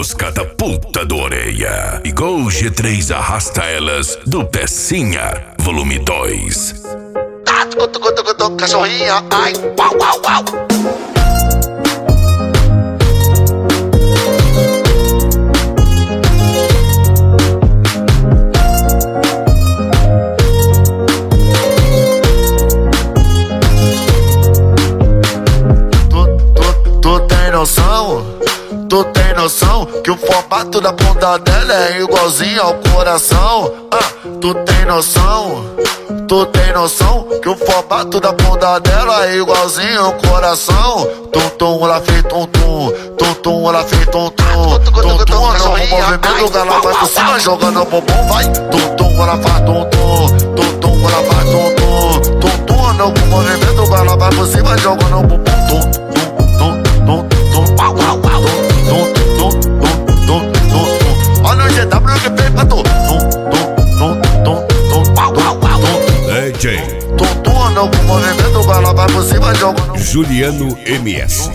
Focos Catapulta do Orelha. E Gol G3 Arrasta Elas do Pecinha, volume 2. Cachorrinha, ai, uau, uau, uau. Tu tem noção que o formato da bunda dela é igualzinho ao coração? Tu tem noção que o formato da bunda dela é igualzinho ao coração? Tum-tum, ela fez tum-tum, tum-tum, ela fez tum-tum, tum-tum, ela no movimento, ela vai por cima jogando bumbum, vai. Tum-tum, ela faz tum-tum, tum-tum, ela faz tum-tum, tum-tum, ela no movimento, ela vai por cima jogando bumbum, olha o GW que fez pra tu. DJ Tum anda com movimento, ela vai por cima jogando Juliano MS.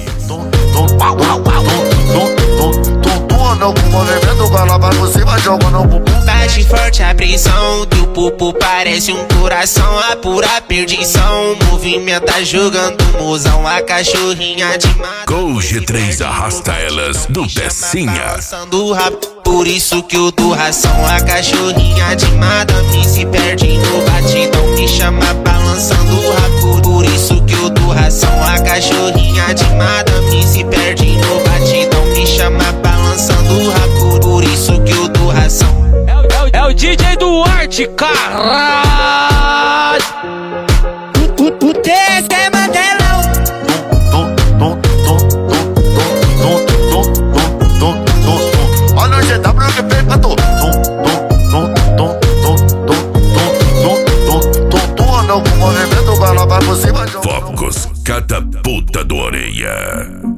Tum anda com movimento, ela vai por cima jogando bumbum. Bate forte a pressão, teu pupo parece um coração, a pura perdição. Movimenta jogando mozão, a cachorrinha de mata. Gol G3 Arrasta Elas do Pecinha. Balançando o rabo, por isso que eu dou ração. A cachorrinha de madame se perde no batidão, me chama balançando o rabo, por isso que eu dou ração. A cachorrinha de madame se perde no batidão, me chama balançando o rabo, por isso que eu dou ração. É o DJ Duarte, caralho. O TS é mantelão. Olha o GW que fez pra tu. Tum anda com movimento, ela vai por cima. Focos Catapulta do Orelha.